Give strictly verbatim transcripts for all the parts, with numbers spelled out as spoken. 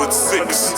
Hollywood six.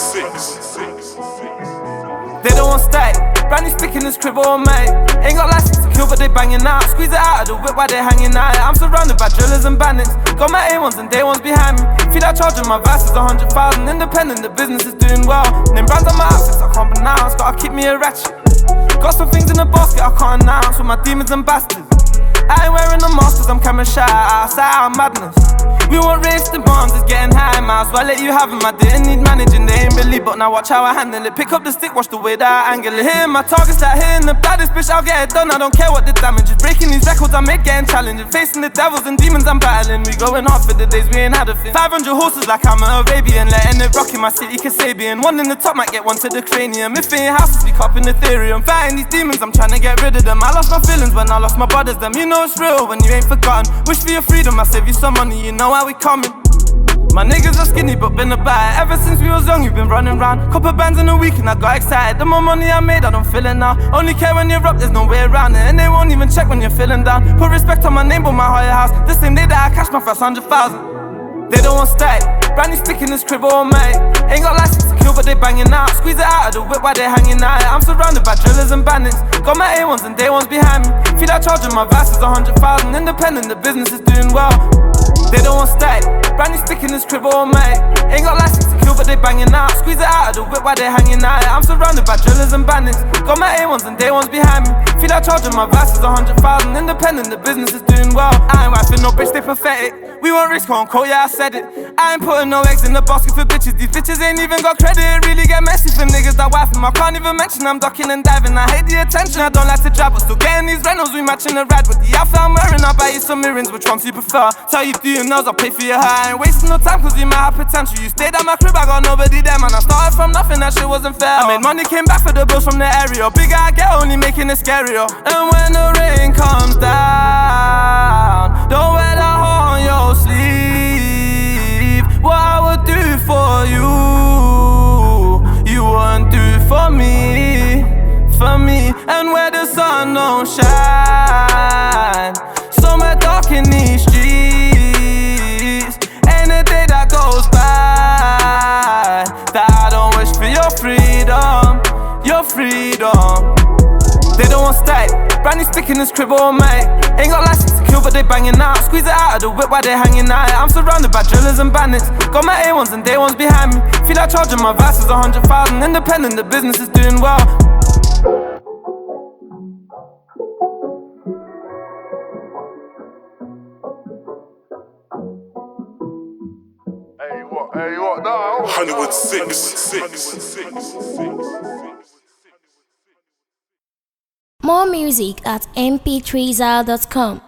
They don't want static. Brand new stick in this crib all mate. Ain't got license to kill but they banging out. Squeeze it out of the whip while they hanging out. I'm surrounded by drillers and bandits. Got my A ones and day ones behind me. Feel like charging my verses a hundred thousand. Independent, the business is doing well. Name brands on my outfits I can't pronounce. Gotta keep me a ratchet. Got some things in the basket I can't announce. With my demons and bastards. I ain't wearing a mask cause I'm camera shy. Outside out madness. We want race demands, it's getting high. Might as well let you have them. I didn't need managing, they ain't believe. But now watch how I handle it. Pick up the stick, watch the way that I angle it. Hitting my targets like hitting the baddest bitch, I'll get it done. I don't care what the damage is. Breaking these records I make getting challenging. Facing the devils and demons I'm battling. We going hard for the days we ain't had a thing. five hundred horses like I'm an Arabian. Letting it rock in my city Kasabian. One in the top might get one to the cranium. If it ain't houses we copping Ethereum. Fighting these demons I'm trying to get rid of them. I lost my feelings when I lost my brothers. Them you know it's real when you ain't forgotten. Wish for your freedom, I save you some money. You know how we coming. My niggas are skinny but been about it. Ever since we was young you've been running round. Couple bands in a week and I got excited. The more money I made I don't feel it now. Only care when you're up, there's no way around it. And they won't even check when you're feeling down. Put respect on my name but my higher house. The same day that I cashed my first hundred thousand. They don't want static. Brand new stick in this crib all mate. Ain't got license to kill but they banging out. Squeeze it out of the whip while they hanging out. I'm surrounded by drillers and bandits. Got my A ones and day ones behind me. Feel like charging my verses a hundred thousand. Independent, the business is doing well. They don't want static. Brand new stick in this crib all mate. Ain't got license to kill but they banging out. Squeeze it out of the whip while they hanging out. I'm surrounded by drillers and bandits. Got my A ones and day ones behind me. Feel like charging my verses a hundred thousand. Independent, the business is doing well. I ain't wifing no bitch, they pathetic. We want risk on quote, yeah I said it. I ain't putting no eggs in the basket for bitches. These bitches ain't even got credit. It really get messy for niggas that wife them. I can't even mention I'm ducking and diving. I hate the attention, I don't like to drive. But still getting these rentals, we matching the ride. With the outfit I'm wearing, I'll buy you some earrings. Which ones you prefer? Tell you do your nails, I'll pay for your hair. I ain't wasting no time cause you might have potential. You stayed at my crib, I got nobody there, man. I started from nothing, that shit wasn't fair. I made money, came back for the bills from the area. Bigger I get, only making it scarier. And when the rain comes down, don't wear the heart on your sleeve. What I would do for you, you won't do for me, for me. And where the sun don't shine, somewhere dark in these streets, ain't a day that goes by that I don't wish for your freedom, your freedom. They don't want static. Brand new stick in this crib all mate. Ain't got license to kill but they banging out. Squeeze it out of the whip while they hanging out. I'm surrounded by drillers and bandits. Got my A ones and day ones behind me. Feel like charging my verses a hundred thousand. Independent, the business is doing well. Hey what? Hey what? No. Hollywood six. six. More music at m p three zal dot com.